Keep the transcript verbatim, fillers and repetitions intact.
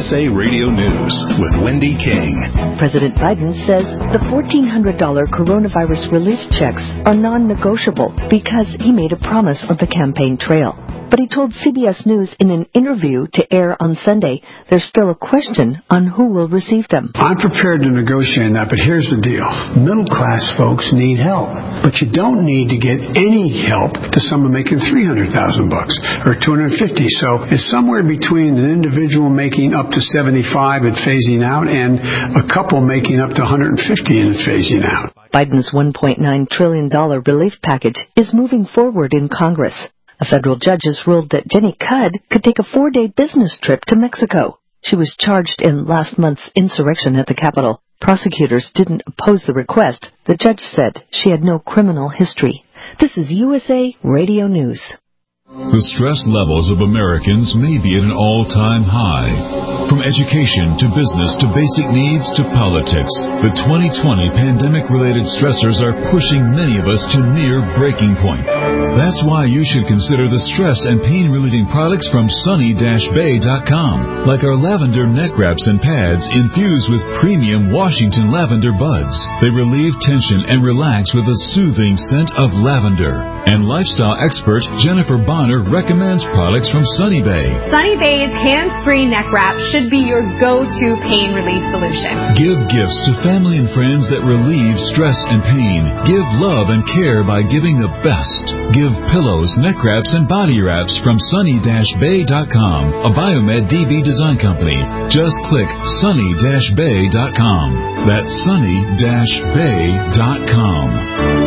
S A Radio News with Wendy King. President Biden says the fourteen hundred dollars coronavirus relief checks are non-negotiable because he made a promise on the campaign trail. But he told C B S News in an interview to air on Sunday there's still a question on who will receive them. I'm prepared to negotiate that, but here's the deal. Middle-class folks need help, but you don't need to get any help to someone making three hundred thousand bucks or two hundred fifty. So it's somewhere between an individual making up to seventy-five and phasing out and a couple making up to one hundred fifty and phasing out. Biden's one point nine trillion dollars relief package is moving forward in Congress. A federal judge has ruled that Jenny Cudd could take a four-day business trip to Mexico. She was charged in last month's insurrection at the Capitol. Prosecutors didn't oppose the request. The judge said she had no criminal history. This is U S A Radio News. The stress levels of Americans may be at an all-time high. From education to business to basic needs to politics, the twenty twenty pandemic-related stressors are pushing many of us to near breaking point. That's why you should consider the stress and pain-relieving products from sunny dash bay dot com, like our lavender neck wraps and pads infused with premium Washington lavender buds. They relieve tension and relax with a soothing scent of lavender. And lifestyle expert Jennifer Bonner recommends products from Sunny Bay. Sunny Bay's hands-free neck wrap should be your go-to pain relief solution. Give gifts to family and friends that relieve stress and pain. Give love and care by giving the best. Give pillows, neck wraps, and body wraps from sunny dash bay dot com, a Biomed D B design company. Just click sunny dash bay dot com. That's sunny dash bay dot com.